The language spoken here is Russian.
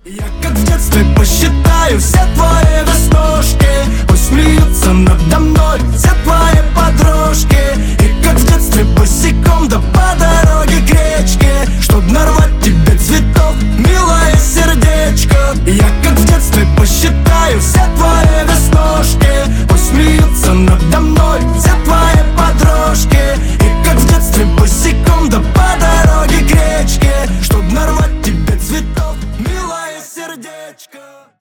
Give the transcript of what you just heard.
Я как в детстве посчитаю все твои веснушки, пусть смеются надо мной.